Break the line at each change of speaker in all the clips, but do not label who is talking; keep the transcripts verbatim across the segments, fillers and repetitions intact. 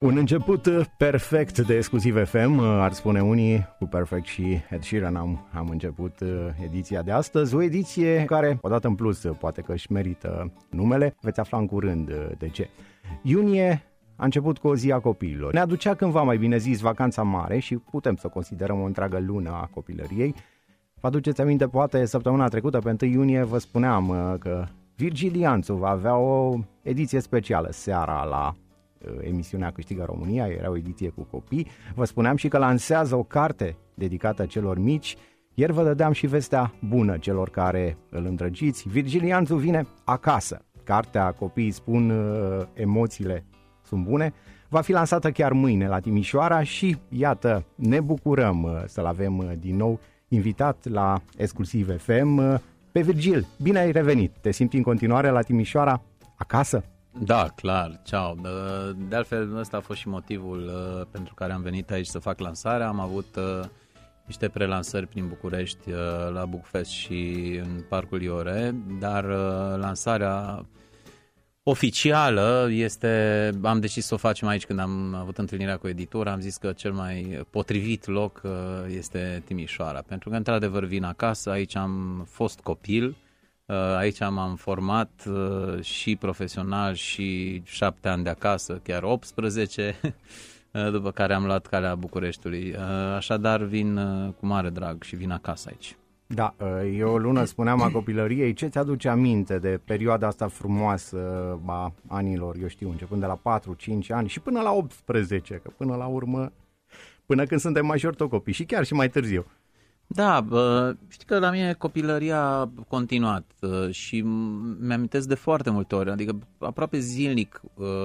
Un început perfect de Exclusiv F M, ar spune unii, cu Perfect și Ed Sheeran am, am început ediția de astăzi, o ediție care, odată în plus, poate că își merită numele, veți afla în curând de ce. Iunie a început cu o zi a copiilor. Ne aducea cândva, mai bine zis, vacanța mare și putem să considerăm o întreagă lună a copilăriei. Vă aduceți aminte, poate săptămâna trecută, pe întâi iunie, vă spuneam că Virgil Ianțu va avea o ediție specială seara la emisiunea Câștigă România, era o ediție cu copii. Vă spuneam și că lansează o carte dedicată celor mici. Ieri vă dădeam și vestea bună celor care îl îndrăgiți. Virgil Ianțu vine acasă. Cartea Copiii spun, emoțiile sunt bune. Va fi lansată chiar mâine la Timișoara și iată, ne bucurăm să-l avem din nou invitat la Exclusiv F M. Pe Virgil, bine ai revenit. Te simți în continuare la Timișoara acasă?
Da, clar, ceau. De altfel, ăsta a fost și motivul pentru care am venit aici să fac lansarea. Am avut niște prelansări prin București la Bookfest și în Parcul Iore, dar lansarea oficială este, am decis să o facem aici când am avut întâlnirea cu editura, am zis că cel mai potrivit loc este Timișoara, pentru că într-adevăr vin acasă, aici am fost copil, aici m-am format și profesional și șapte ani de acasă, chiar optsprezece, după care am luat calea Bucureștiului. Așadar vin cu mare drag și vin acasă aici.
Da, e o lună, spuneam, a copilăriei. Ce ți-aduce aminte de perioada asta frumoasă a anilor, eu știu, începând de la patru cinci ani și până la optsprezece, că până la urmă, până când suntem majori tot copii și chiar și mai târziu.
Da, știi că la mine copilăria a continuat și mi-amintesc de foarte multe ori, adică aproape zilnic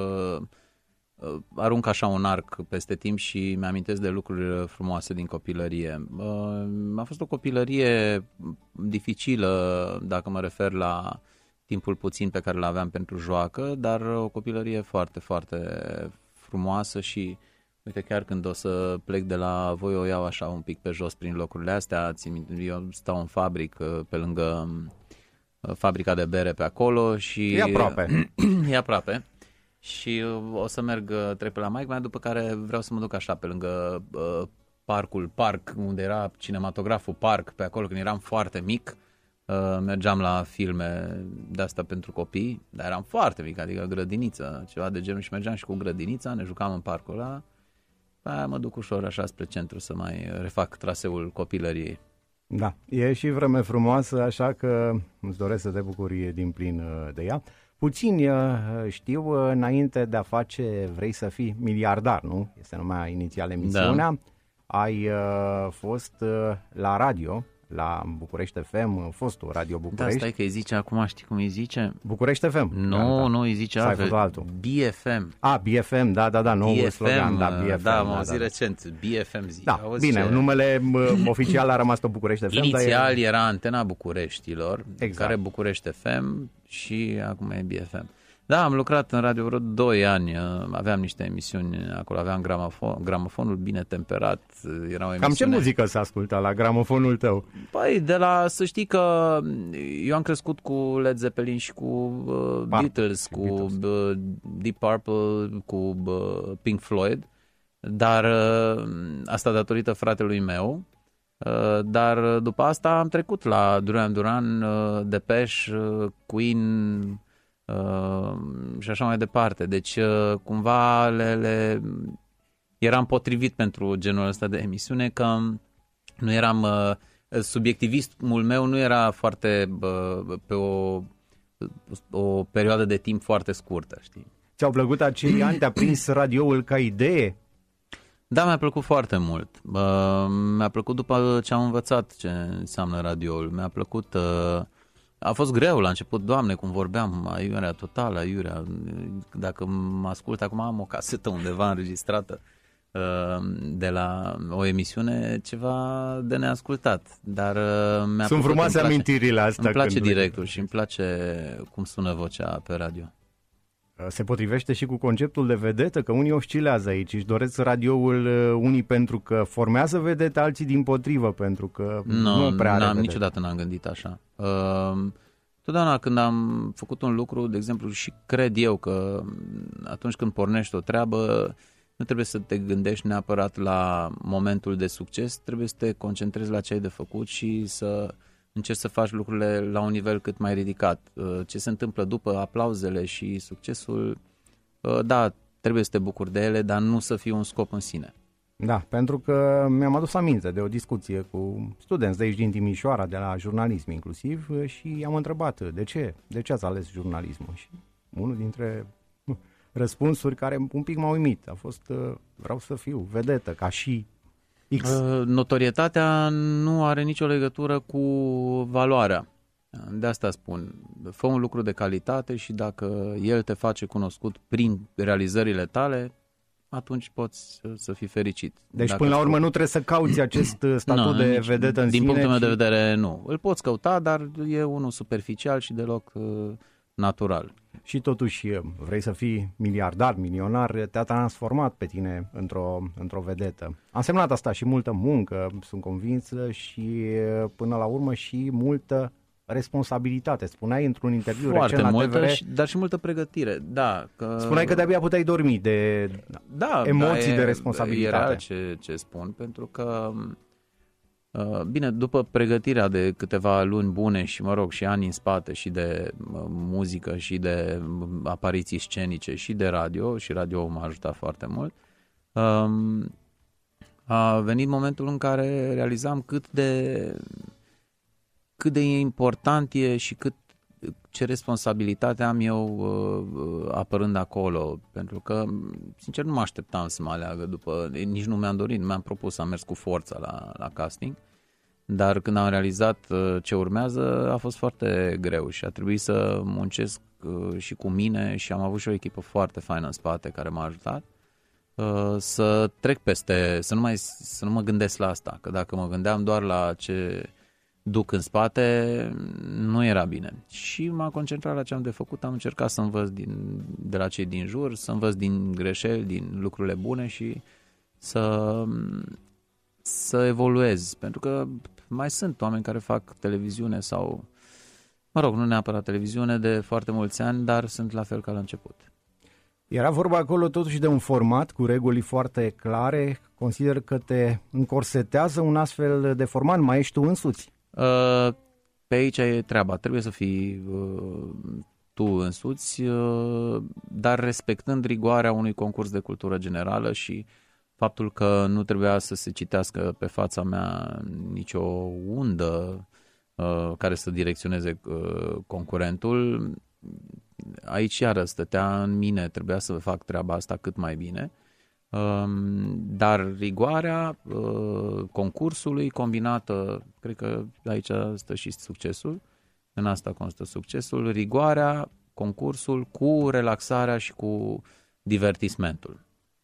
arunc așa un arc peste timp și mi-amintesc de lucruri frumoase din copilărie. A fost o copilărie dificilă, dacă mă refer la timpul puțin pe care l-aveam pentru joacă, dar o copilărie foarte, foarte frumoasă și uite, chiar când o să plec de la voi, o iau așa un pic pe jos prin locurile astea. Eu stau în fabrică, pe lângă fabrica de bere pe acolo și...
E aproape.
E aproape. Și o să merg, trec pe la maică, după care vreau să mă duc așa pe lângă uh, parcul Parc, unde era cinematograful Parc, pe acolo când eram foarte mic. Uh, mergeam la filme de asta pentru copii, dar eram foarte mic, adică grădiniță, ceva de genul, și mergeam și cu grădinița, ne jucam în parcul ăla. Aia mă duc ușor așa spre centru să mai refac traseul copilăriei.
Da, e și vreme frumoasă, așa că îți doresc să te bucuri din plin de ea. Puțini știu, înainte de a face Vrei să fii miliardar, nu? Este numea inițial emisiunea. Da. Ai uh, fost uh, la radio, la București F M, fostul Radio București.
Da, stai că îi zice acum, știi cum îi zice?
București F M.
Nu,
da, da.
nu, îi zice altfel.
altul.
B F M.
Ah, B F M, da, da, da, noul slogan, da, B F M.
Da, am
da,
auzit
da,
recent, B F M zice.
Da, bine, ce... numele oficial a rămas tot București F M.
Inițial
dar e...
era Antena Bucureștilor,
exact.
Care București F M și acum e B F M. Da, am lucrat în radio vreo doi ani, aveam niște emisiuni acolo, aveam gramofon, gramofonul bine temperat, era o emisiune...
Cam ce muzică s-a ascultat la gramofonul tău?
Păi, de la, să știi că eu am crescut cu Led Zeppelin și cu uh, Beatles, cu Beatles. Uh, Deep Purple, cu uh, Pink Floyd, dar uh, asta datorită fratelui meu, uh, dar după asta am trecut la Duran Duran, uh, Depeche, uh, Queen... Uh, și așa mai departe. Deci uh, cumva le, le... eram potrivit pentru genul ăsta de emisiune, că nu eram uh, subiectivismul meu nu era foarte uh, pe o, o perioadă de timp foarte scurtă, știi?
Ți-au plăcut acei ani? Te-a prins radioul ca idee?
Da, mi-a plăcut foarte mult. Uh, mi-a plăcut după ce am învățat ce înseamnă radioul. Mi-a plăcut... Uh, A fost greu la început, Doamne, cum vorbeam, aiurea totală, aiurea. Dacă mă ascult, acum am o casetă undeva înregistrată de la o emisiune, ceva de neascultat. Dar mi-a
Sunt
plăcut,
frumoase amintirile astea.
Îmi place directul și îmi place cum sună vocea pe radio.
Se potrivește și cu conceptul de vedetă, că unii oscilează aici, își doresc radioul unii pentru că formează vedete, alții dimpotrivă pentru că
no,
nu prea are vedete.
Niciodată n-am gândit așa. Uh, totdeauna când am făcut un lucru, de exemplu, și cred eu că atunci când pornești o treabă, nu trebuie să te gândești neapărat la momentul de succes, trebuie să te concentrezi la ce ai de făcut și să încerci să faci lucrurile la un nivel cât mai ridicat. Ce se întâmplă după aplauzele și succesul, da, trebuie să te bucuri de ele, dar nu să fie un scop în sine.
Da, pentru că mi-am adus aminte de o discuție cu studenți de aici din Timișoara, de la jurnalism inclusiv, și i-am întrebat de ce, de ce ați ales jurnalismul? Și unul dintre răspunsuri care un pic m-a uimit a fost vreau să fiu vedetă, ca și X.
Notorietatea nu are nicio legătură cu valoarea. De asta spun, fă un lucru de calitate și dacă el te face cunoscut prin realizările tale, atunci poți să fii fericit.
Deci
dacă
până la urmă nu trebuie să cauți acest statut no, de nici, vedetă în
din
sine?
Din punctul meu
ci...
de vedere, nu. Îl poți căuta, dar e unul superficial și deloc uh, natural.
Și totuși vrei să fii miliardar, milionar, te-a transformat pe tine într-o, într-o vedetă. A însemnat asta și multă muncă, sunt convins, și până la urmă și multă responsabilitate. Spuneai într-un interviu
Foarte
recent
multă,
la T V R,
și, dar și multă pregătire. Da, că...
Spuneai că de-abia puteai dormi de
da,
emoții,
da, e,
de responsabilitate.
E real ce, ce spun, pentru că bine, după pregătirea de câteva luni bune și, mă rog, și ani în spate și de muzică și de apariții scenice și de radio, și radio m-a ajutat foarte mult, a venit momentul în care realizam cât de cât de important e și cât ce responsabilitate am eu apărând acolo, pentru că, sincer, nu mă așteptam să mă aleagă după, nici nu mi-am dorit, nu mi-am propus, am mers cu forța la, la casting, dar când am realizat ce urmează a fost foarte greu și a trebuit să muncesc și cu mine și am avut și o echipă foarte faină în spate care m-a ajutat să trec peste, să nu, mai, să nu mă gândesc la asta, că dacă mă gândeam doar la ce duc în spate, nu era bine. Și m-am concentrat la ce am de făcut, am încercat să învăț din, de la cei din jur, să învăț din greșeli, din lucrurile bune și să, să evoluez. Pentru că mai sunt oameni care fac televiziune sau, mă rog, nu neapărat televiziune de foarte mulți ani, dar sunt la fel ca la început.
Era vorba acolo totuși de un format cu reguli foarte clare. Consider că te încorsetează un astfel de format, mai ești tu însuți?
Pe aici e treaba, trebuie să fii uh, tu însuți, uh, dar respectând rigoarea unui concurs de cultură generală și faptul că nu trebuia să se citească pe fața mea nicio undă uh, care să direcționeze uh, concurentul. Aici iară stătea în mine, trebuia să fac treaba asta cât mai bine. Dar rigoarea concursului combinată, cred că aici stă și succesul, în asta constă succesul, rigoarea, concursul cu relaxarea și cu divertismentul.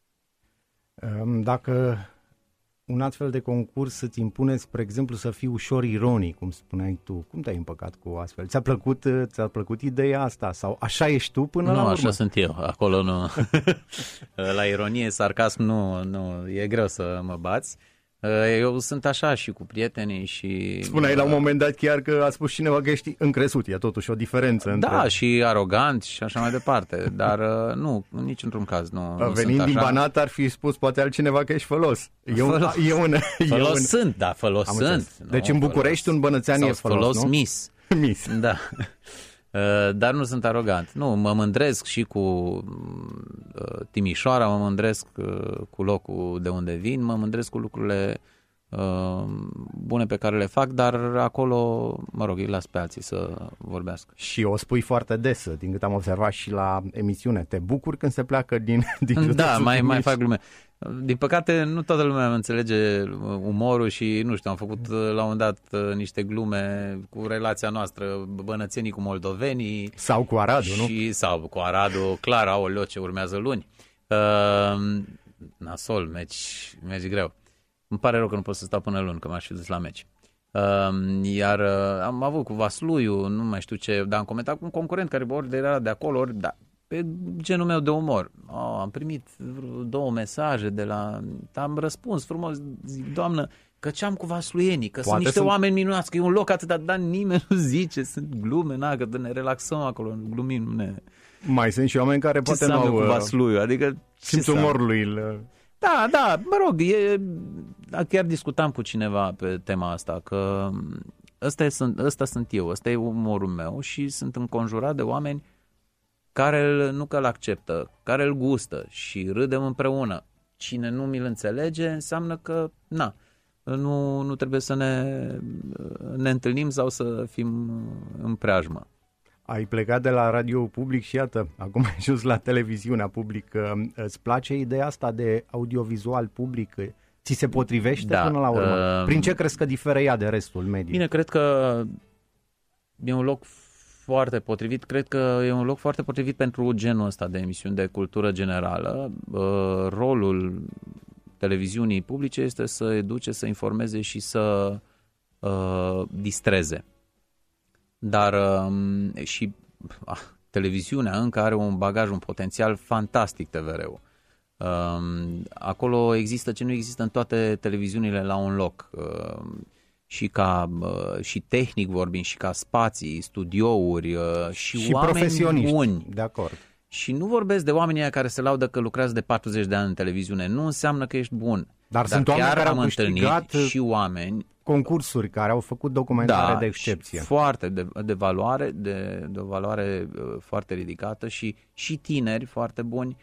Dacă un astfel de concurs îți impune, spre exemplu, să fii ușor ironic, cum spuneai tu, cum te-ai împăcat cu astfel? Ți-a plăcut, ți-a plăcut ideea asta? Sau așa ești tu până
nu,
la urmă?
Nu, așa sunt eu. Acolo nu. La ironie, sarcasm, nu, nu, e greu să mă bați. Eu sunt așa și cu prietenii și...
Spuneai la un moment dat chiar că a spus cineva că ești încresut, e totuși o diferență între...
Da, și arogant și așa mai departe, dar nu, nici într-un caz nu, nu
Venind
sunt
din
așa.
Banat ar fi spus poate altcineva că ești fălos. E un,
fălos.
E un,
fălos
e un...
sunt, da, fălos
Am
sunt.
Deci
nu,
în București
fălos.
un bănățean
Sau
e fălos,
fălos
nu?
mis.
Mis.
Da. Dar nu sunt arogant. Nu, mă mândresc și cu Timișoara, mă mândresc cu locul de unde vin, mă mândresc cu lucrurile bune pe care le fac, dar acolo, mă rog, îi las pe alții să vorbească.
Și o spui foarte des, din cât am observat și la emisiune. Te bucuri când se pleacă din, din
Da, mai, mai fac glume. Din păcate, nu toată lumea înțelege umorul și, nu știu, am făcut la un moment dat niște glume cu relația noastră, bănățenii cu moldovenii.
Sau cu Aradu,
și,
nu?
Sau cu Aradu, clar, aoleo, ce urmează luni. Uh, nasol, meci, meci greu. Îmi pare rău că nu pot să stau până luni, că m-aș fi dus la meci. Uh, iar uh, am avut cu Vasluiu, nu mai știu ce, dar am comentat cu un concurent care ori de era de acolo, ori da, pe genul meu de umor. Oh, am primit două mesaje de la... Am răspuns frumos, zic, doamnă, că ce-am cu vasluienii, că Poate sunt niște sunt... oameni minunați, că e un loc atât, dar nimeni nu zice, sunt glume, na, că ne relaxăm acolo, glumim, ne...
Mai sunt și oameni care
ce
poate nu au...
cu vasluiul, adică...
Simțul umorului.
Da, da, mă rog, e, chiar discutam cu cineva pe tema asta, că ăsta, e, ăsta sunt eu, ăsta e umorul meu și sunt înconjurat de oameni care nu că îl acceptă, care îl gustă și râdem împreună. Cine nu mi-l înțelege înseamnă că, na, nu, nu trebuie să ne, ne întâlnim sau să fim în preajmă.
Ai plecat de la radio public și iată, acum ai ajuns la televiziunea publică. Îți place ideea asta de audiovizual public? Ți se potrivește
da,
până la urmă?
Uh,
Prin ce crezi că diferă ea de restul mediului?
Bine, cred că e un loc foarte potrivit. Cred că e un loc foarte potrivit pentru genul ăsta de emisiuni de cultură generală. Uh, rolul televiziunii publice este să educe, să informeze și să uh, distreze. Dar uh, și uh, televiziunea încă are un bagaj, un potențial fantastic, T V R-ul. Uh, acolo există ce nu există în toate televiziunile la un loc. Uh, și ca uh, și tehnic vorbim, și ca spații, studiouri uh, și,
și
oameni
profesioniști,
buni.
De acord.
Și nu vorbesc de oamenii care se laudă că lucrează de patruzeci de ani în televiziune. Nu înseamnă că ești bun.
Dar, Dar sunt oameni care au
întâlnit și oameni
concursuri care au făcut documentare
da,
de excepție.
Foarte de, de valoare, de, de o valoare uh, foarte ridicată și, și tineri foarte buni.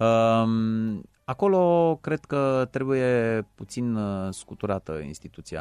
Um, acolo cred că trebuie puțin uh, scuturată instituția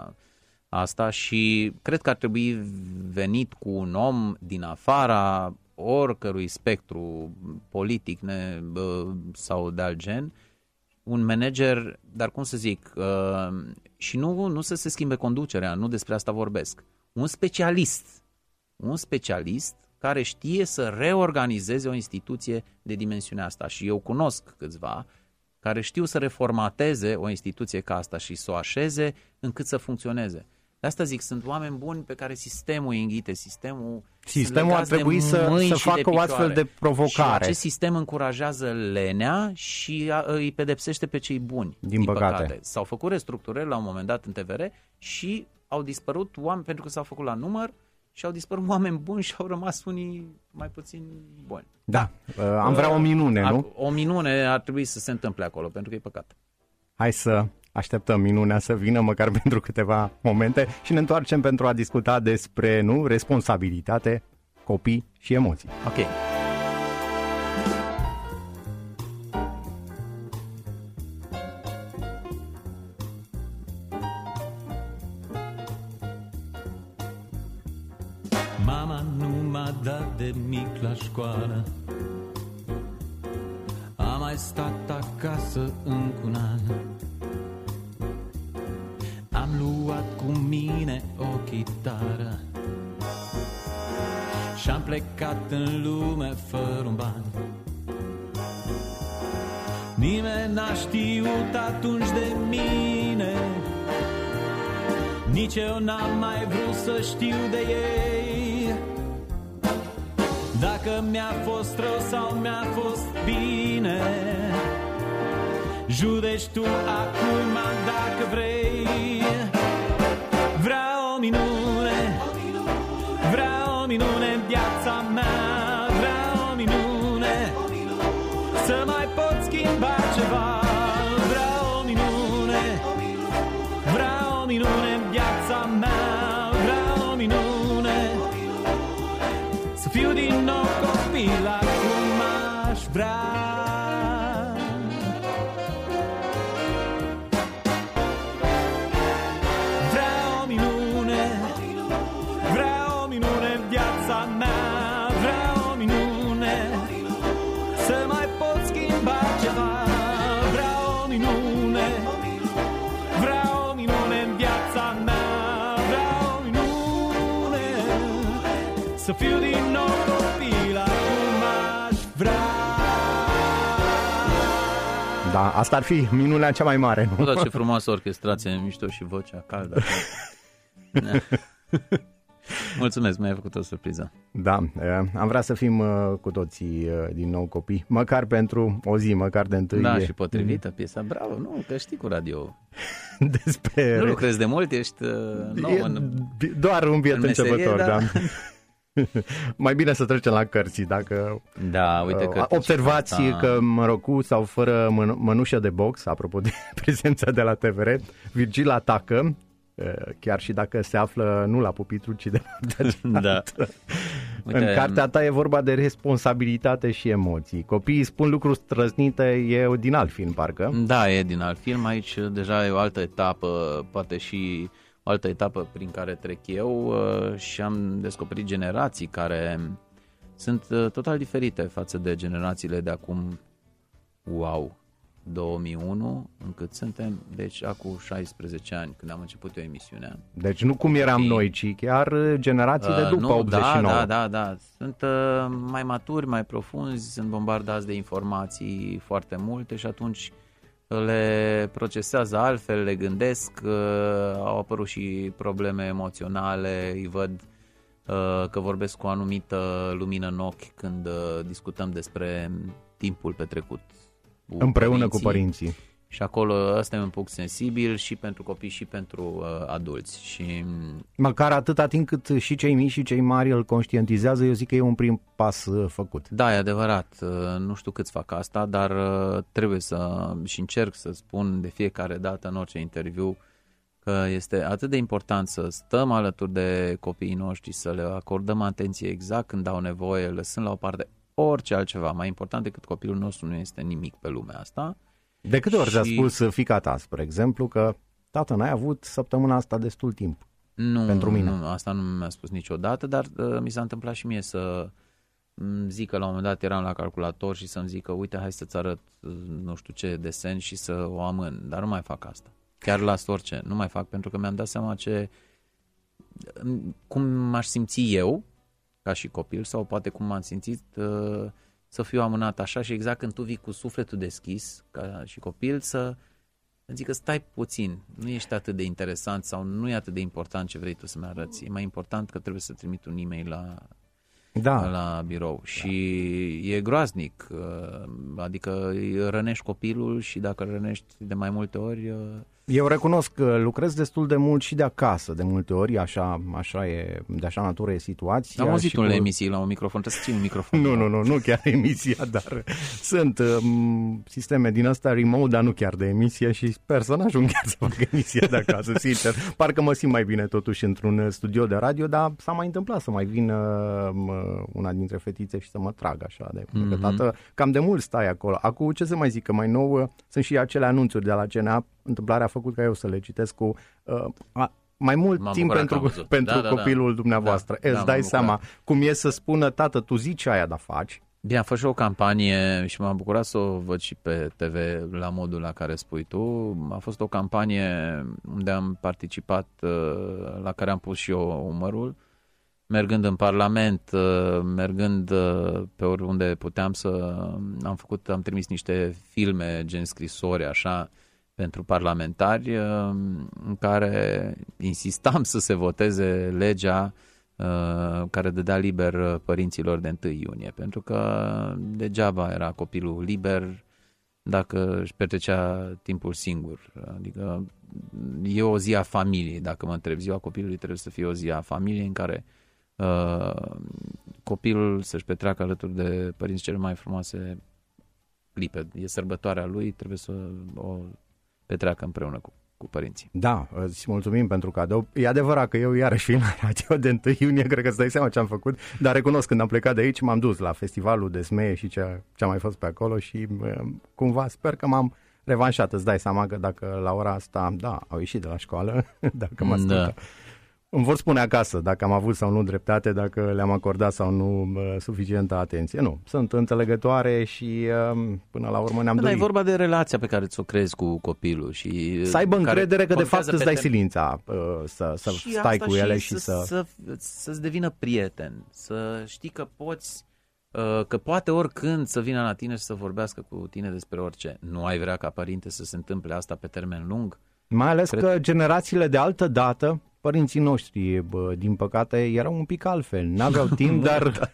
asta și cred că ar trebui venit cu un om din afara oricărui spectru politic ne, uh, sau de alt gen, un manager, dar cum să zic, uh, și nu, nu să se schimbe conducerea, nu despre asta vorbesc. Un specialist, un specialist care știe să reorganizeze o instituție de dimensiunea asta. Și eu cunosc câțiva care știu să reformateze o instituție ca asta și să o așeze încât să funcționeze. De asta zic, sunt oameni buni pe care sistemul îi înghite, sistemul...
Sistemul ar trebui să, să facă o astfel de provocare.
Și acest sistem încurajează lenea și îi pedepsește pe cei buni.
Din, din păcate. păcate.
S-au făcut restructurări la un moment dat în T V R și au dispărut oameni, pentru că s-au făcut la număr, și au dispărut oameni buni și au rămas unii mai puțin buni.
Da, uh, am vrea o minune, nu?
O minune ar trebui să se întâmple acolo, pentru că e păcat.
Hai să așteptăm minunea să vină, măcar pentru câteva momente, și ne întoarcem pentru a discuta despre, nu, responsabilitate, copii și emoții.
Ok.
Mama nu m-a dat de mic la școală, am mai stat acasă încă un an. Am luat cu mine o chitară și-am plecat în lume fără un ban. Nimeni n-a știut atunci de mine, nici eu n-am mai vrut să știu de ei. Dacă mi-a fost rău sau mi-a fost bine, judeci tu acum dacă vrei. Vreau o minune, vreau o minune în viața mea, vreau o minune, să mai pot schimba ceva. Vreau o minune, vreau o minune în viața mea, vreau o minune, să fiu din nou copil acum aș vrea. Să fiu din nou copil, acum aș vrea.
Da, asta ar fi minunea cea mai mare, nu?
Da, ce frumoasă orchestrație, mișto și vocea caldă. Mulțumesc, mi-ai făcut o surpriză.
Da, am vrea să fim cu toții din nou copii, măcar pentru o zi, măcar de întâi.
Da, și potrivită piesa, bravo, nu, că știi cu radio.
Despre...
Nu lucrezi de mult, ești nou
e
în
doar un biet
în meserie,
începător, da.
da.
Mai bine să trecem la cărți, dacă
da, uite că
observați
asta...
că mă rog, cu sau fără mân- mănușă de box, apropo de prezența de la T V R, Virgil atacă, chiar și dacă se află nu la pupitru, ci de partea cealaltă. Da. Uite, în cartea ta e vorba de responsabilitate și emoții. Copiii spun lucruri străznite, e din alt film, parcă.
Da, e din alt film. Aici deja e o altă etapă, poate și o altă etapă prin care trec eu și am descoperit generații care sunt total diferite față de generațiile de acum, wow, două mii unu, încât suntem, deci acum șaisprezece ani, când am început eu emisiunea.
Deci nu cum eram noi, ci chiar generații de după
uh, nu,
optzeci și nouă.
Da, da, da, da. Sunt uh, mai maturi, mai profunzi, sunt bombardați de informații foarte multe și atunci le procesează altfel, le gândesc, uh, au apărut și probleme emoționale, îi văd uh, că vorbesc cu o anumită lumină în ochi când uh, discutăm despre timpul petrecut cu
împreună
părinții.
cu părinții.
Și acolo ăsta e un punct sensibil și pentru copii și pentru uh, adulți. Și
măcar atâta timp cât și cei mici și cei mari îl conștientizează, eu zic că e un prim pas uh, făcut.
Da, e adevărat. Uh, nu știu câți fac asta, dar uh, trebuie să, și încerc să spun de fiecare dată în orice interviu, că este atât de important să stăm alături de copiii noștri, să le acordăm atenție exact când au nevoie, lăsând la o parte orice altceva. Mai important decât copilul nostru nu este nimic pe lumea asta.
De câte ori
și...
ți-a spus fiica ta, spre exemplu, că tată, n-ai avut săptămâna asta destul timp
nu,
pentru mine?
Nu, asta nu mi-a spus niciodată, dar uh, mi s-a întâmplat și mie să zic că la un moment dat eram la calculator și să-mi zică, uite, hai să-ți arăt nu știu ce desen și să o amân, dar nu mai fac asta. Chiar las orice, nu mai fac, pentru că mi-am dat seama ce, cum m-aș simți eu ca și copil sau poate cum m-am simțit uh, să fiu amânat așa și exact când tu vii cu sufletul deschis ca și copil să zic că stai puțin, nu ești atât de interesant sau nu e atât de important ce vrei tu să-mi arăți, e mai important că trebuie să trimit un e-mail la,
da.
la birou și da. E groaznic, adică rănești copilul și dacă îl rănești de mai multe ori...
Eu recunosc că lucrez destul de mult și de acasă, de multe ori, așa, așa e, de așa natură e situația.
Am auzit unele
cu...
emisii la un microfon, trebuie să ții un microfon.
Nu, nu, nu, nu chiar emisia, dar sunt um, sisteme din asta remote, dar nu chiar de emisie și personajul chiar să facă emisie de acasă, sincer. Parcă mă simt mai bine totuși într-un studio de radio, dar s-a mai întâmplat să mai vină uh, una dintre fetițe și să mă trag așa de mm-hmm. că tată, cam de mult stai acolo. Acum ce să mai zic, că mai nou uh, sunt și acele anunțuri de la C N A. Întâmplarea a făcut ca eu să le citesc cu uh, a, mai mult M-am timp pentru, pentru da, copilul da, dumneavoastră. Da, Îți da, dai seama cum e să spună, tată, tu zici aia, dar faci.
Bine, a fost și o campanie și m-am bucurat să o văd și pe T V la modul la care spui tu. A fost o campanie unde am participat, uh, la care am pus și eu umărul, mergând în Parlament, uh, mergând uh, pe oriunde puteam să... Am făcut, am trimis niște filme, gen scrisori, așa, pentru parlamentari, în care insistam să se voteze legea care dădea liber părinților de întâi iunie, pentru că degeaba era copilul liber dacă își petrecea timpul singur. Adică e o zi a familiei, dacă mă întreb, ziua copilului trebuie să fie o zi a familiei în care uh, copilul să-și petreacă alături de părinți cele mai frumoase clipe. E sărbătoarea lui, trebuie să o petreacă împreună cu, cu părinții.
Da, îți mulțumim pentru cadou. E adevărat că eu iarăși vin la radio de întâi iunie, cred că îți dai seama ce am făcut, dar recunosc, când am plecat de aici, m-am dus la festivalul de Zmeie și ce, ce a mai fost pe acolo și cumva sper că m-am revanșat. Îți dai seama că dacă la ora asta, da, au ieșit de la școală, dacă mă ascultă. Da. Îmi vor spune acasă dacă am avut sau nu dreptate, dacă le-am acordat sau nu uh, suficientă atenție. Nu, sunt înțelegătoare și uh, până la urmă ne-am
da,
dorit.
E vorba de relația pe care ți-o crezi cu copilul și
să aibă încredere că de fapt îți dai silința uh, să, să stai cu ele și, și să...
să... Să-ți devină prieten, să știi că poți, uh, că poate oricând să vină la tine și să vorbească cu tine despre orice. Nu ai vrea ca părinte să se întâmple asta pe termen lung?
Mai ales Cred... că generațiile de altă dată părinții noștri, bă, din păcate, erau un pic altfel. N-aveau timp, dar...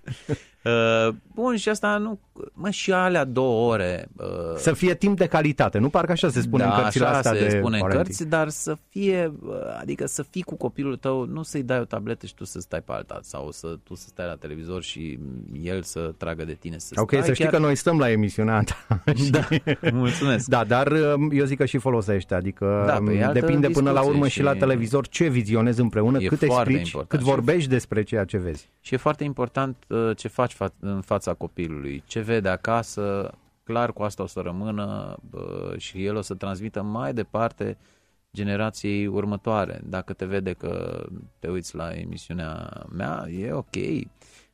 Uh, bun, și asta nu... Mă, și alea două ore... Uh...
Să fie timp de calitate, nu? Parcă așa se spune
da,
în cărțile astea de
se spune în
parenting.
cărți, dar să fie... Adică să fii cu copilul tău, nu să-i dai o tabletă și tu să stai pe alta, sau să tu să stai la televizor și el să tragă de tine să
Ok,
stai.
să știi
chiar...
că noi stăm la emisiunea ta.
Da, mulțumesc.
Da, dar eu zic că și folosește, adică
da,
depinde până la urmă și... și la televizor ce vizionezi împreună,
e
cât explici,
important.
cât vorbești despre ceea ce vezi.
Și e foarte important uh, ce faci fa- în fața copilului, ce vede acasă, clar cu asta o să rămână uh, și el o să transmită mai departe generației următoare. Dacă te vede că te uiți la emisiunea mea, e ok. Uh,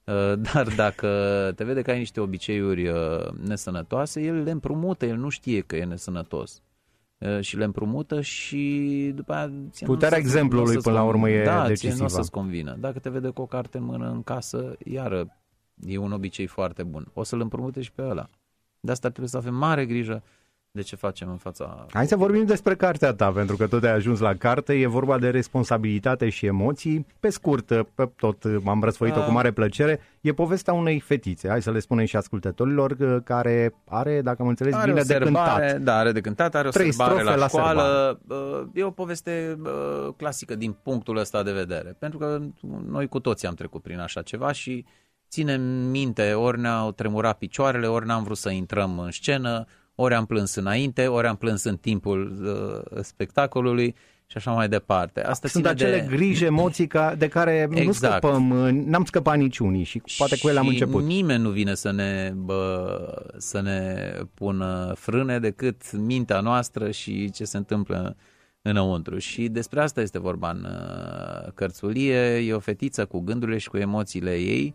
dar dacă te vede că ai niște obiceiuri uh, nesănătoase, el le împrumută, el nu știe că e nesănătos. Și le împrumută și după aia...
Puterea exemplului până la urmă e
da,
decisivă.
Da, nu o să-ți convină. Dacă te vede cu o carte în mână în casă, iară, e un obicei foarte bun. O să-l împrumute și pe ăla. De asta trebuie să avem mare grijă de ce facem în fața...
Hai să vorbim despre cartea ta, pentru că tot ai ajuns la carte. E vorba de responsabilitate și emoții. Pe scurt, pe tot m-am răsfoit-o cu mare plăcere. E povestea unei fetițe, hai să le spunem și ascultătorilor, care are, dacă am înțeles
are
bine, de cântat.
Da, are de cântat, are o
Trei
sărbare la,
la
școală. Sărbare. E o poveste clasică din punctul ăsta de vedere. Pentru că noi cu toții am trecut prin așa ceva și ținem minte, ori ne-au tremurat picioarele, ori n-am vrut să intrăm în scenă, ori am plâns înainte, ori am plâns în timpul uh, spectacolului și așa mai departe. Asta
Sunt acele
de...
griji, emoții ca, de care exact. nu scăpăm, n-am scăpat niciunii și poate cu ele am început.
Și nimeni nu vine să ne, bă, să ne pună frâne decât mintea noastră și ce se întâmplă înăuntru. Și despre asta este vorba în uh, cărțulie. E o fetiță cu gândurile și cu emoțiile ei,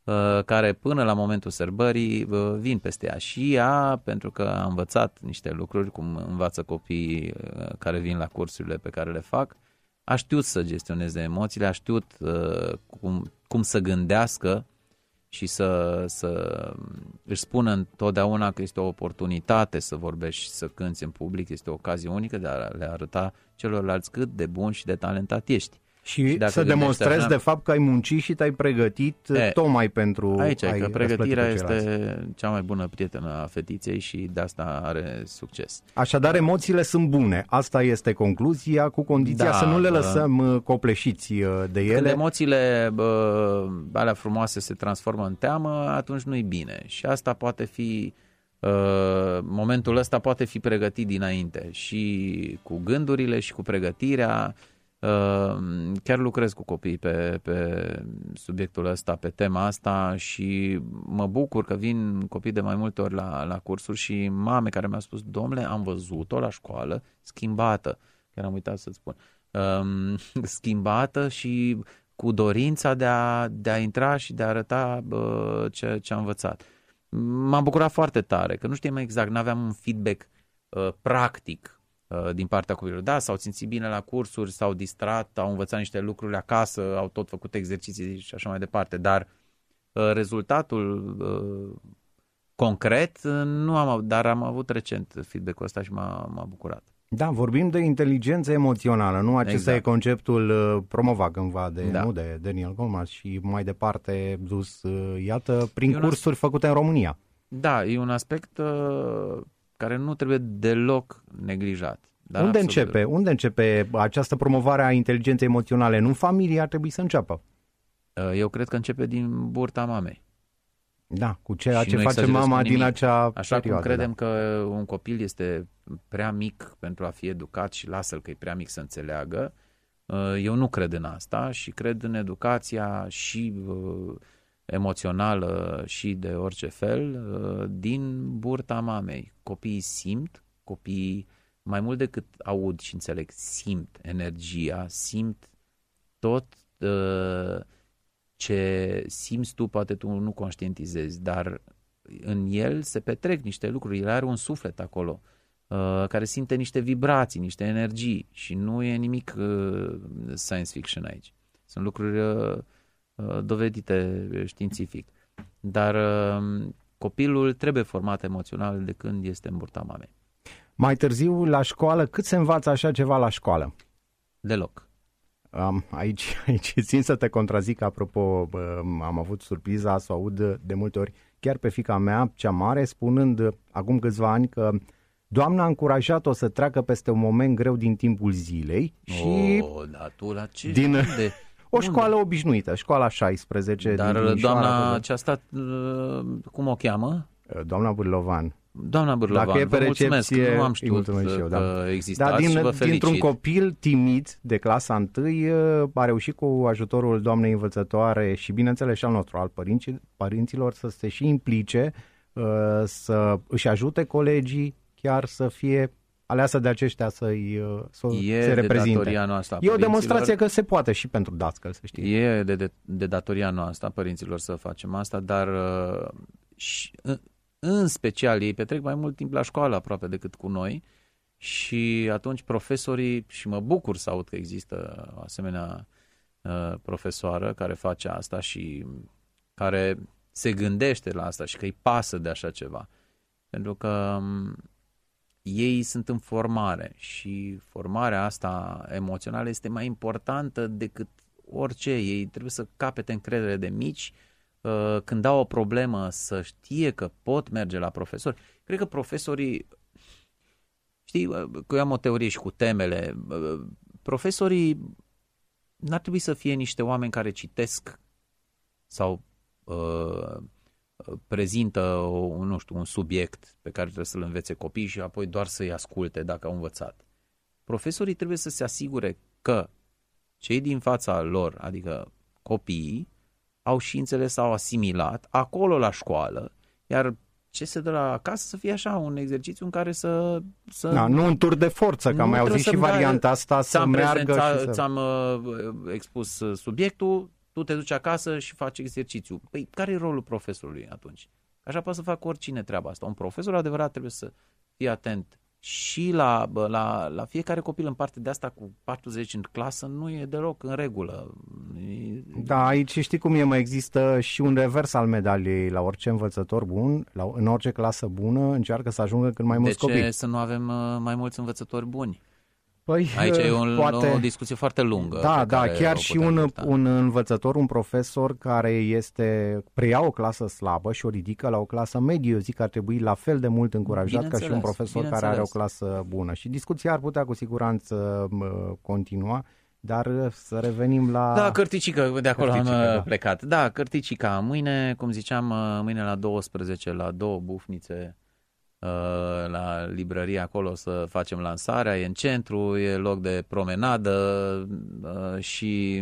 care până la momentul sărbării vin peste ea și ea, pentru că a învățat niște lucruri, cum învață copiii care vin la cursurile pe care le fac, a știut să gestioneze emoțiile, a știut cum, cum să gândească și să, să își spună întotdeauna că este o oportunitate să vorbești și să cânți în public, este o ocazie unică de a le arăta celorlalți cât de bun și de talentat ești.
Și, și să demonstrezi așa, de fapt că ai muncit și te-ai pregătit e, tocmai pentru...
Aici e că pregătirea este cea mai bună prietenă a fetiței și de asta are succes.
Așadar, emoțiile sunt bune. Asta este concluzia, cu condiția da, să nu le lăsăm uh, copleșiți de ele.
Când emoțiile uh, alea frumoase se transformă în teamă, atunci nu-i bine. Și asta poate fi... Uh, momentul ăsta poate fi pregătit dinainte. Și cu gândurile și cu pregătirea... Uh, chiar lucrez cu copii pe, pe subiectul ăsta, pe tema asta și mă bucur că vin copii de mai multe ori la, la cursuri și mame care mi-au spus, domnule, am văzut-o la școală schimbată, chiar am uitat să-ți spun, uh, schimbată și cu dorința de a, de a intra și de a arăta uh, ce, ce am învățat. M-am bucurat foarte tare, că nu știam exact, n-aveam un feedback uh, practic din partea copilului. Da, s-au simțit bine la cursuri, s-au distrat, au învățat niște lucruri acasă, au tot făcut exerciții și așa mai departe, dar uh, rezultatul uh, concret uh, nu am avut, dar am avut recent feedback-ul ăsta și m-a, m-a bucurat.
Da, vorbim de inteligență emoțională, nu? Acesta exact. E conceptul uh, promovat cândva de, da. nu, de Daniel Goleman și mai departe dus, uh, iată, prin cursuri aspect, făcute în România.
Da, e un aspect uh, care nu trebuie deloc neglijat. Dar
Unde începe? Unde începe această promovare a inteligenței emoționale? Nu în familie ar trebui să înceapă?
Eu cred că începe din burta mamei.
Da, cu ceea ce face mama din acea
Așa
perioadă.
Cum credem
da.
că un copil este prea mic pentru a fi educat și lasă-l că e prea mic să înțeleagă, eu nu cred în asta și cred în educația și emoțională și de orice fel din burta mamei. Copiii simt, copiii mai mult decât aud și înțeleg, simt energia, simt tot uh, ce simți tu, poate tu nu conștientizezi, dar în el se petrec niște lucruri, el are un suflet acolo uh, care simte niște vibrații, niște energii și nu e nimic uh, science fiction aici. Sunt lucruri uh, dovedite științific. Dar uh, copilul trebuie format emoțional de când este în burta mamei.
Mai târziu, la școală, cât se învață așa ceva la școală?
Deloc.
Um, aici, aici țin să te contrazic, apropo, um, am avut surpriza să o aud de multe ori, chiar pe fiica mea, cea mare, spunând acum câțiva ani că Doamna a încurajat-o să treacă peste un moment greu din timpul zilei și
oh, da, tu la ce
din
de...
o școală Unde? obișnuită, școala șaisprezece.
Dar
din
doamna aceasta, cum o cheamă?
Doamna Bârlovan.
Doamna Bârlovan,
Dacă e pe
vă mulțumesc,
recepție,
nu am știut
și eu,
că
da.
existați
da, din,
și vă felicit.
dintr-un copil timid de clasa întâi a reușit cu ajutorul doamnei învățătoare și bineînțeles și al nostru, al părinții, părinților, să se și implice, să își ajute colegii, chiar să fie aleasă de aceștia să-i să
e
se reprezinte.
De noastră
e o demonstrație că se poate și pentru dascăl, să știi.
E de, de, de datoria noastră a părinților să facem asta, dar și, în special ei petrec mai mult timp la școală aproape decât cu noi și atunci profesorii, și mă bucur să aud că există o asemenea uh, profesoară care face asta și care se gândește la asta și că îi pasă de așa ceva. Pentru că um, ei sunt în formare și formarea asta emoțională este mai importantă decât orice. Ei trebuie să capete încredere de mici, uh, când au o problemă să știe că pot merge la profesori. Cred că profesorii, știi, că eu am o teorie și cu temele, uh, profesorii n-ar trebui să fie niște oameni care citesc sau uh, prezintă un, nu știu, un subiect pe care trebuie să-l învețe copiii și apoi doar să-i asculte dacă au învățat. Profesorii trebuie să se asigure că cei din fața lor, adică copiii, au și înțeles, au asimilat acolo la școală, iar ce se dă la acasă să fie așa, un exercițiu în care să... să
da, nu un tur de forță, că am mai auzit și varianta asta, să meargă și să...
Ți-am uh, expus subiectul, tu te duci acasă și faci exercițiu. Păi, care e rolul profesorului atunci? Așa poate să facă oricine treaba asta. Un profesor adevărat trebuie să fie atent și la, la, la fiecare copil în parte. De asta cu patruzeci în clasă nu e deloc în regulă.
Da, aici știi cum e, mai există și un revers al medaliei. La orice învățător bun, la, în orice clasă bună, încearcă să ajungă cât mai mulți copii.
De ce să nu avem mai mulți învățători buni?
Păi,
aici e un,
poate...
o discuție foarte lungă.
Da, da, chiar și un, un învățător, un profesor care este preia o clasă slabă și o ridică la o clasă medie, eu zic că ar trebui la fel de mult încurajat ca și un profesor care are o clasă bună. Și discuția ar putea cu siguranță continua, dar să revenim la...
Da, Cărticica, de acolo Cărticica, am da. plecat. Da, Cărticica, mâine, cum ziceam, mâine la douăsprezece, la două bufnițe, la librărie acolo să facem lansarea, e în centru, e loc de promenadă și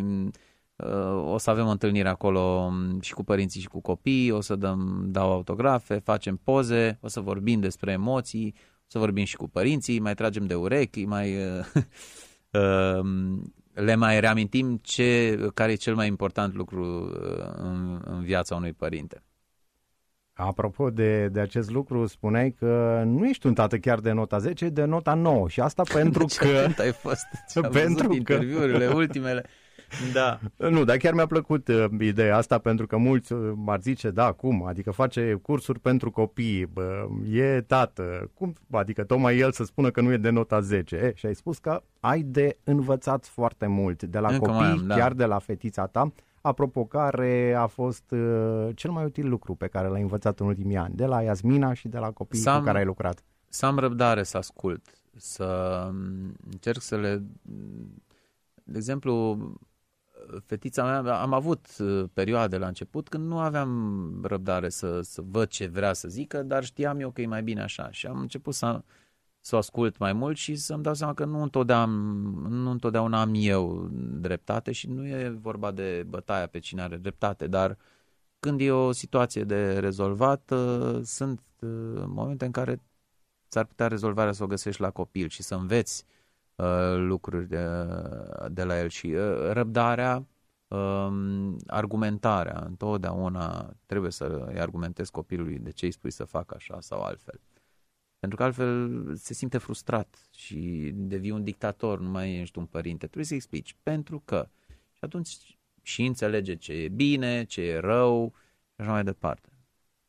o să avem întâlniri acolo și cu părinții și cu copiii, o să dăm, dau autografe, facem poze, o să vorbim despre emoții, o să vorbim și cu părinții, mai tragem de urechi, mai le mai reamintim ce, care e cel mai important lucru în, în viața unui părinte.
Apropo de, de acest lucru, spuneai că nu ești un tată chiar de nota zece, de nota nouă și asta pentru
ce
că...
ai fost?
Pentru că...
interviurile ultimele. Da.
Nu, dar chiar mi-a plăcut uh, ideea asta pentru că mulți uh, m-ar zice, da, cum? Adică face cursuri pentru copii, bă, e tată. Cum? Adică tocmai el să spună că nu e de nota zece. E, și ai spus că ai de învățat foarte mult de la
Încă
copii,
am, da.
chiar de la fetița ta. Apropo, care a fost uh, cel mai util lucru pe care l-ai învățat în ultimii ani, de la Iasmina și de la copiii cu care ai lucrat?
Să am răbdare să ascult, să încerc să le... De exemplu, fetița mea, am avut perioade la început când nu aveam răbdare să, să văd ce vrea să zică, dar știam eu că e mai bine așa și am început să, să o ascult mai mult și să-mi dau seama că nu întotdeauna, nu întotdeauna am eu dreptate și nu e vorba de bătaia pe cine are dreptate, dar când e o situație de rezolvat, sunt momente în care ți-ar putea rezolvarea să o găsești la copil și să înveți lucruri de, de la el și răbdarea, argumentarea, întotdeauna trebuie să îi argumentezi copilului de ce îi spui să facă așa sau altfel. Pentru că altfel se simte frustrat și devii un dictator, nu mai ești un părinte. Trebuie să-i explici pentru că. Și atunci și înțelege ce e bine, ce e rău și așa mai departe.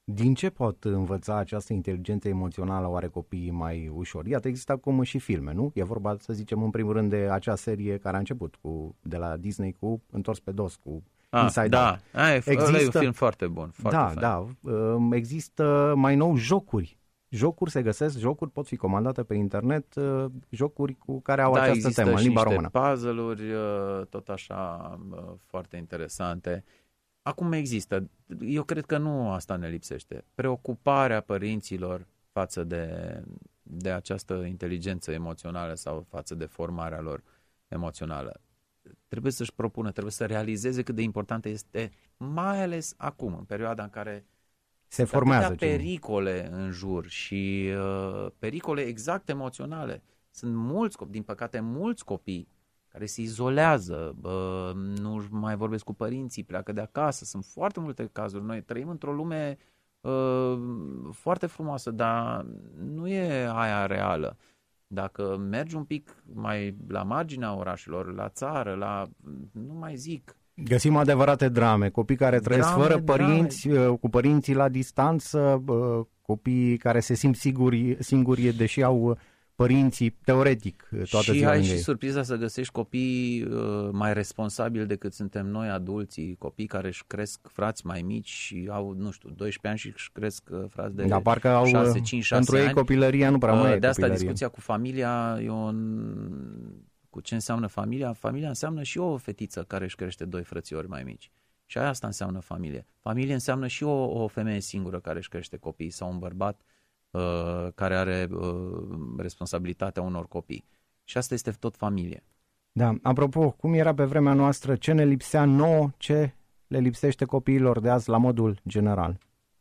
Din ce pot învăța această inteligență emoțională oare copiii mai ușor? Iată, există acum și filme, nu? E vorba, să zicem, în primul rând de acea serie care a început cu, de la Disney cu Întors pe dos, cu
ah,
Inside
da.
Out.
Da, există... e un film foarte bun. Foarte
da,
fain.
da. Există mai nou jocuri. Jocuri se găsesc, jocuri pot fi comandate pe internet, jocuri cu care au
da,
această temă, în limba română.
Da, există puzzle-uri tot așa foarte interesante. Acum există, eu cred că nu asta ne lipsește, preocuparea părinților față de, de această inteligență emoțională sau față de formarea lor emoțională. Trebuie să-și propună, trebuie să realizeze cât de importantă este, mai ales acum, în perioada în care
se formează
pericole în jur și uh, pericole exact emoționale. Sunt mulți copii, din păcate mulți copii care se izolează, uh, nu mai vorbesc cu părinții, pleacă de acasă. Sunt foarte multe cazuri. Noi trăim într-o lume uh, foarte frumoasă, dar nu e aia reală. Dacă mergi un pic mai la marginea orașelor, la țară, la, nu mai zic,
găsim adevărate drame, copii care trăiesc
drame,
fără părinți,
drame.
cu părinții la distanță, copii care se simt siguri, singuri, deși au părinții teoretic toată
și
ziua.
ai
și
ei. Surpriza să găsești copii uh, mai responsabili decât suntem noi adulții, copii care își cresc frați mai mici și au, nu știu, doisprezece ani și își cresc uh, frați de
da, parcă au,
șase, cinci, șase
pentru
ani.
Ei copilăria nu prea mai
uh,
e
De asta
copilărie.
discuția cu familia, e un... cu ce înseamnă familia? Familia înseamnă și o fetiță care își crește doi frățiori mai mici. Și asta înseamnă familie. Familie înseamnă și o, o femeie singură care își crește copii sau un bărbat uh, care are uh, responsabilitatea unor copii. Și asta este tot familie.
Da, apropo, cum era pe vremea noastră, ce ne lipsea nouă, ce le lipsește copiilor de azi la modul general?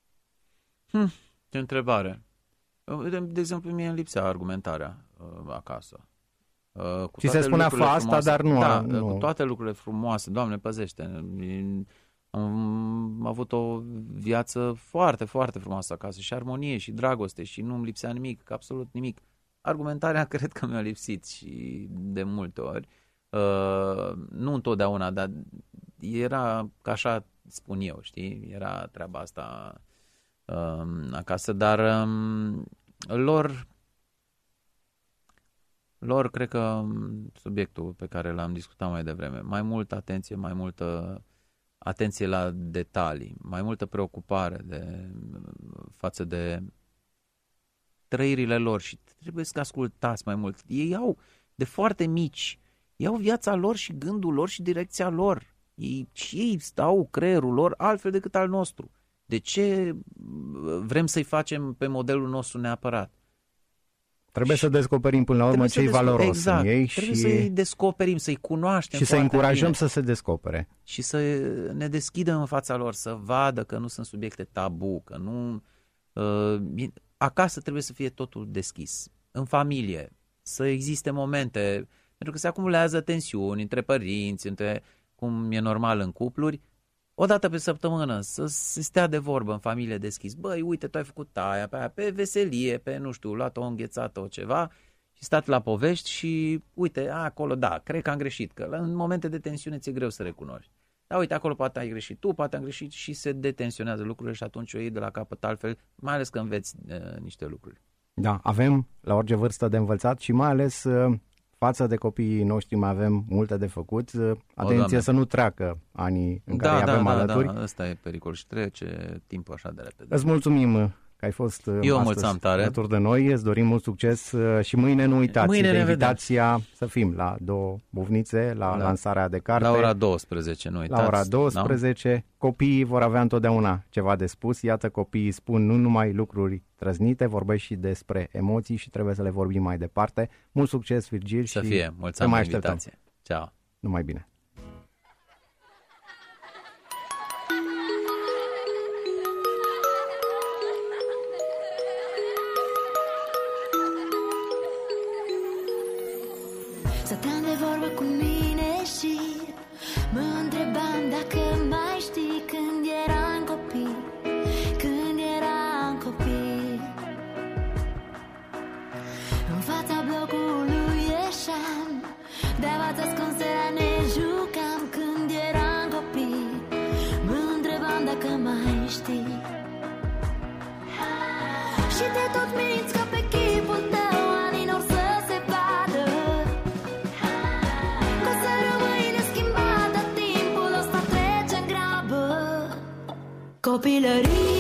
Hm, ce întrebare. De, de exemplu, mie îmi lipsea argumentarea uh, acasă. Uh, cu
Ți se spunea fa asta,
frumoase,
dar nu...
Da,
nu.
cu toate lucrurile frumoase, Doamne păzește. Am avut o viață foarte, foarte frumoasă acasă și armonie și dragoste și nu-mi lipsea nimic, absolut nimic. Argumentarea cred că mi-a lipsit și de multe ori. Uh, nu întotdeauna, dar era ca așa spun eu, știi? Era treaba asta uh, acasă, dar um, lor... Lor, cred că subiectul pe care l-am discutat mai devreme, mai multă atenție, mai multă atenție la detalii, mai multă preocupare de, față de trăirile lor și trebuie să ascultați mai mult. Ei au, de foarte mici, iau viața lor și gândul lor și direcția lor. Ei, și ei stau creierul lor altfel decât al nostru. De ce vrem să-i facem pe modelul nostru neapărat?
Trebuie să descoperim până la urmă ce-i valoros
exact.
în ei.
Trebuie
și...
să-i descoperim, să-i cunoaștem
și să încurajăm
bine.
să se descopere.
Și să ne deschidă în fața lor, să vadă că nu sunt subiecte tabu, că nu... Uh, acasă trebuie să fie totul deschis. În familie, să existe momente, pentru că se acumulează tensiuni între părinți, între cum e normal în cupluri, o dată pe săptămână, să se stea de vorbă în familie deschis. Băi, uite, tu ai făcut aia, pe aia, pe veselie, pe, nu știu, luat-o, înghețat-o, ceva, și stat la povești și, uite, a, acolo, da, cred că am greșit, că în momente de tensiune ți-e greu să recunoști. Dar uite, acolo poate ai greșit tu, poate am greșit și se detensionează lucrurile și atunci o iei de la capăt altfel, mai ales că înveți uh, niște lucruri.
Da, avem la orice vârstă de învățat și mai ales... Uh... față de copiii noștri mai avem multe de făcut. Atenție o, să nu treacă anii în
da,
care îi
da,
avem
da,
alături.
Da, ăsta e pericol și trece timpul așa de repede.
Îți mulțumim că ai fost
Eu mulțumim tare.
alături de noi. Îți dorim mult succes și mâine nu uitați
mâine
de
ne
invitația
vedem.
să fim la două buvnițe, la, la lansarea de carte.
La ora douăsprezece, nu uitați.
La ora douăsprezece. Da? Copiii vor avea întotdeauna ceva de spus. Iată, copiii spun nu numai lucruri trăznite, vorbesc și despre emoții și trebuie să le vorbim mai departe. Mult succes, Virgil.
Să
și
fie. Mulțumim
mai
invitație. Ceau.
Numai bine.
Stăteam de vorbă cu mine și mă întrebam dacă mai știi când eram copii, când eram copii. În fața blocului ieșeam, de-ava ascunse ne jucam când eram copii. Mă întrebam dacă mai știi. Și te tot minți că pe chipul tău anii n-or să se vadă, că o să rămâi neschimbată, timpul ăsta trece în grabă. Copilărie